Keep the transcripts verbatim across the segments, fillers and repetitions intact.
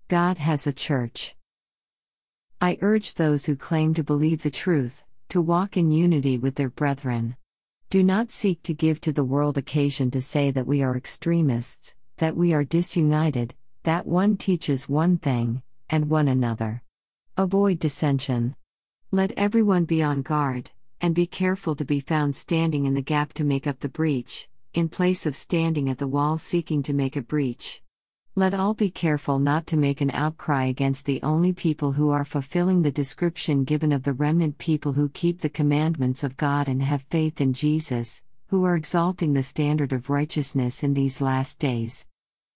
God has a church. I urge those who claim to believe the truth, to walk in unity with their brethren. Do not seek to give to the world occasion to say that we are extremists, that we are disunited, that one teaches one thing, and one another. Avoid dissension. Let everyone be on guard, and be careful to be found standing in the gap to make up the breach, in place of standing at the wall seeking to make a breach. Let all be careful not to make an outcry against the only people who are fulfilling the description given of the remnant people who keep the commandments of God and have faith in Jesus, who are exalting the standard of righteousness in these last days.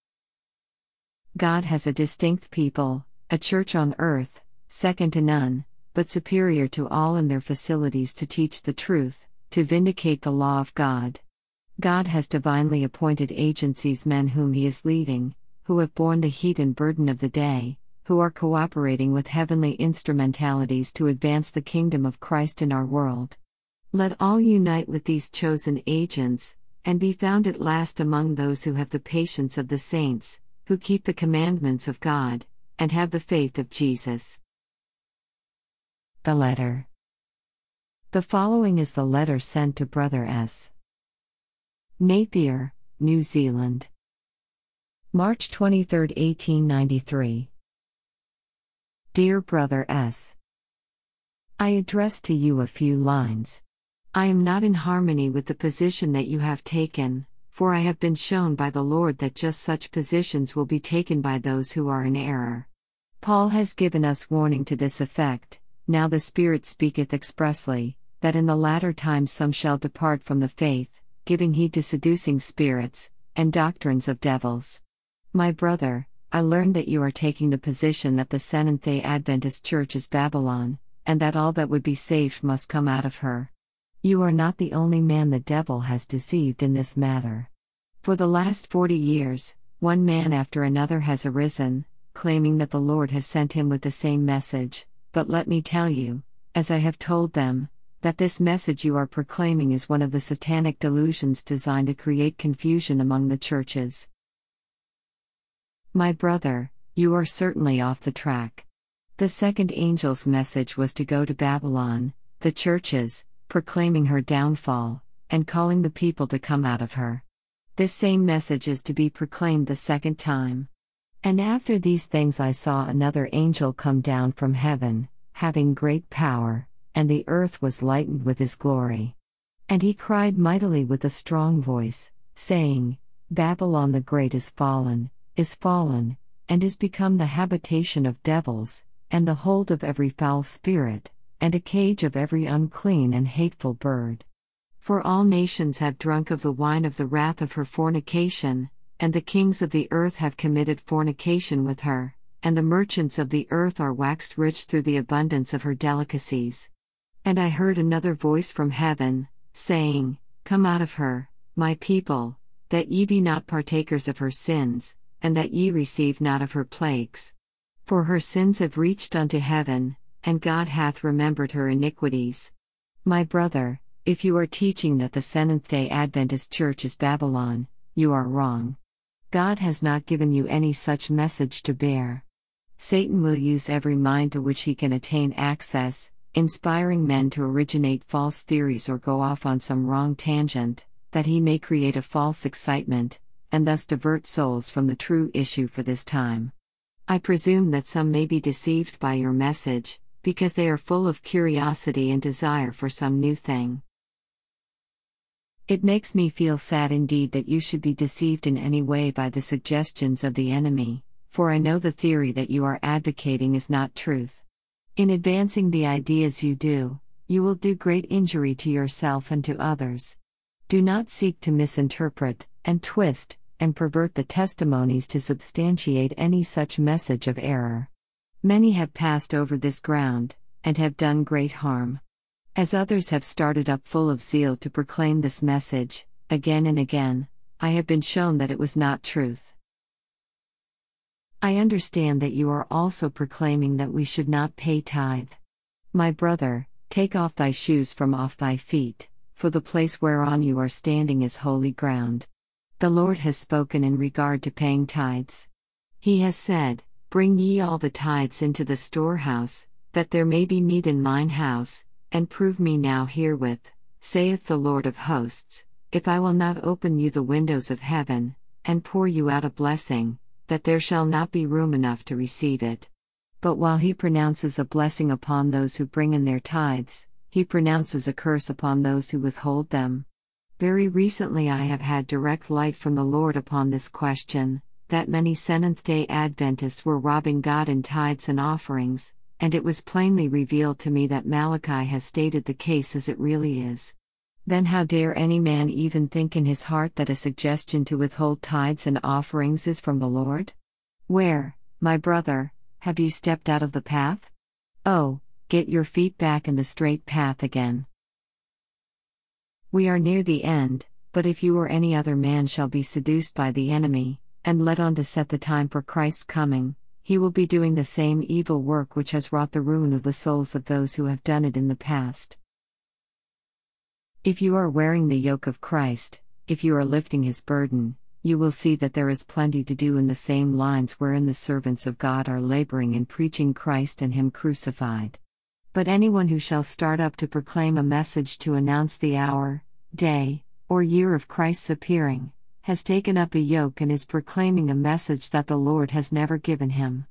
God has a distinct people, a church on earth, second to none, but superior to all in their facilities to teach the truth, to vindicate the law of God. God has divinely appointed agencies, men whom He is leading, who have borne the heat and burden of the day, who are cooperating with heavenly instrumentalities to advance the kingdom of Christ in our world. Let all unite with these chosen agents, and be found at last among those who have the patience of the saints, who keep the commandments of God, and have the faith of Jesus. The letter. The following is the letter sent to Brother S. Napier, New Zealand. March twenty-third, eighteen ninety-three. Dear Brother S. I address to you a few lines. I am not in harmony with the position that you have taken, for I have been shown by the Lord that just such positions will be taken by those who are in error. Paul has given us warning to this effect. Now the Spirit speaketh expressly, that in the latter times some shall depart from the faith, giving heed to seducing spirits, and doctrines of devils. My brother, I learned that you are taking the position that the Seventh-day Adventist Church is Babylon, and that all that would be saved must come out of her. You are not the only man the devil has deceived in this matter. For the last forty years, one man after another has arisen, claiming that the Lord has sent him with the same message, but let me tell you, as I have told them, that this message you are proclaiming is one of the satanic delusions designed to create confusion among the churches. My brother, you are certainly off the track. The second angel's message was to go to Babylon, the churches, proclaiming her downfall, and calling the people to come out of her. This same message is to be proclaimed the second time. And after these things I saw another angel come down from heaven, having great power, and the earth was lightened with his glory. And he cried mightily with a strong voice, saying, Babylon the great is fallen, is fallen, and is become the habitation of devils, and the hold of every foul spirit, and a cage of every unclean and hateful bird. For all nations have drunk of the wine of the wrath of her fornication, and the kings of the earth have committed fornication with her, and the merchants of the earth are waxed rich through the abundance of her delicacies. And I heard another voice from heaven, saying, Come out of her, my people, that ye be not partakers of her sins, and that ye receive not of her plagues. For her sins have reached unto heaven, and God hath remembered her iniquities. My brother, if you are teaching that the Seventh-day Adventist Church is Babylon, you are wrong. God has not given you any such message to bear. Satan will use every mind to which he can attain access, inspiring men to originate false theories or go off on some wrong tangent, that he may create a false excitement, and thus divert souls from the true issue for this time. I presume that some may be deceived by your message, because they are full of curiosity and desire for some new thing. It makes me feel sad indeed that you should be deceived in any way by the suggestions of the enemy, for I know the theory that you are advocating is not truth. In advancing the ideas you do, you will do great injury to yourself and to others. Do not seek to misinterpret, and twist, and pervert the testimonies to substantiate any such message of error. Many have passed over this ground, and have done great harm. As others have started up full of zeal to proclaim this message, again and again, I have been shown that it was not truth. I understand that you are also proclaiming that we should not pay tithe. My brother, take off thy shoes from off thy feet, for the place whereon you are standing is holy ground. The Lord has spoken in regard to paying tithes. He has said, Bring ye all the tithes into the storehouse, that there may be meat in mine house, and prove me now herewith, saith the Lord of hosts, if I will not open you the windows of heaven, and pour you out a blessing, that there shall not be room enough to receive it. But while he pronounces a blessing upon those who bring in their tithes, he pronounces a curse upon those who withhold them. Very recently I have had direct light from the Lord upon this question, that many Seventh-day Adventists were robbing God in tithes and offerings, and it was plainly revealed to me that Malachi has stated the case as it really is. Then how dare any man even think in his heart that a suggestion to withhold tithes and offerings is from the Lord? Where, my brother, have you stepped out of the path? Oh, get your feet back in the straight path again. We are near the end, but if you or any other man shall be seduced by the enemy, and led on to set the time for Christ's coming, he will be doing the same evil work which has wrought the ruin of the souls of those who have done it in the past. If you are wearing the yoke of Christ, if you are lifting his burden, you will see that there is plenty to do in the same lines wherein the servants of God are laboring in preaching Christ and him crucified. But anyone who shall start up to proclaim a message to announce the hour, day, or year of Christ's appearing, has taken up a yoke and is proclaiming a message that the Lord has never given him.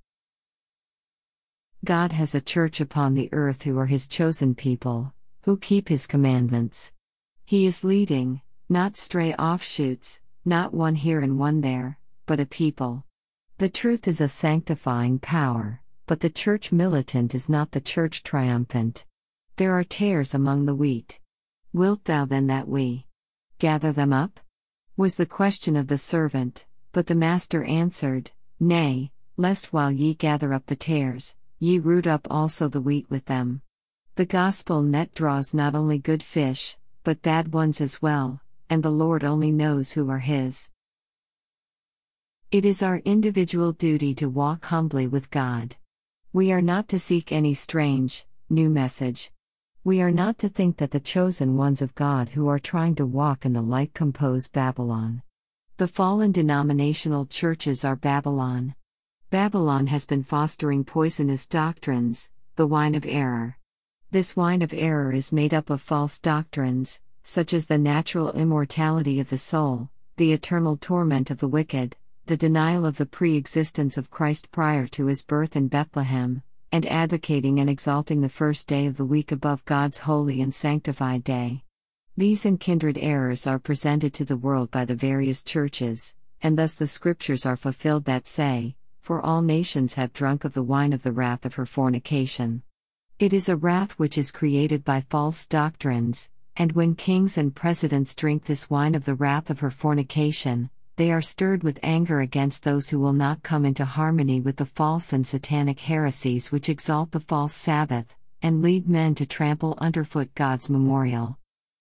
God has a church upon the earth who are his chosen people, who keep his commandments. He is leading, not stray offshoots, not one here and one there, but a people. The truth is a sanctifying power, but the church militant is not the church triumphant. There are tares among the wheat. Wilt thou then that we gather them up? Was the question of the servant, but the master answered, Nay, lest while ye gather up the tares, ye root up also the wheat with them. The gospel net draws not only good fish, but bad ones as well, and the Lord only knows who are his. It is our individual duty to walk humbly with God. We are not to seek any strange, new message. We are not to think that the chosen ones of God who are trying to walk in the light compose Babylon. The fallen denominational churches are Babylon. Babylon has been fostering poisonous doctrines, the wine of error. This wine of error is made up of false doctrines, such as the natural immortality of the soul, the eternal torment of the wicked, the denial of the pre-existence of Christ prior to his birth in Bethlehem, and advocating and exalting the first day of the week above God's holy and sanctified day. These and kindred errors are presented to the world by the various churches, and thus the scriptures are fulfilled that say, For all nations have drunk of the wine of the wrath of her fornication. It is a wrath which is created by false doctrines, and when kings and presidents drink this wine of the wrath of her fornication, they are stirred with anger against those who will not come into harmony with the false and satanic heresies which exalt the false Sabbath, and lead men to trample underfoot God's memorial.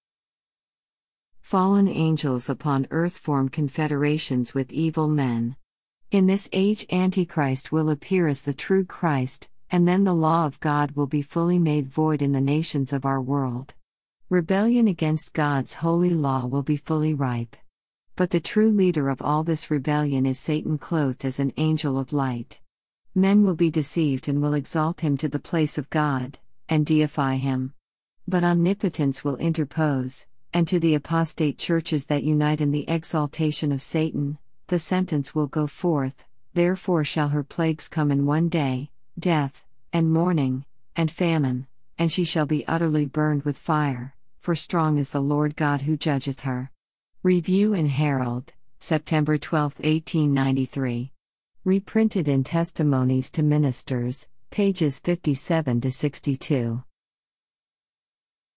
Fallen angels upon earth form confederations with evil men. In this age Antichrist will appear as the true Christ, and then the law of God will be fully made void in the nations of our world. Rebellion against God's holy law will be fully ripe. But the true leader of all this rebellion is Satan clothed as an angel of light. Men will be deceived and will exalt him to the place of God, and deify him. But omnipotence will interpose, and to the apostate churches that unite in the exaltation of Satan, the sentence will go forth, Therefore shall her plagues come in one day, death, and mourning, and famine, and she shall be utterly burned with fire, for strong is the Lord God who judgeth her. Review in Herald, September twelfth, eighteen ninety-three. Reprinted in Testimonies to Ministers, pages fifty-seven to sixty-two.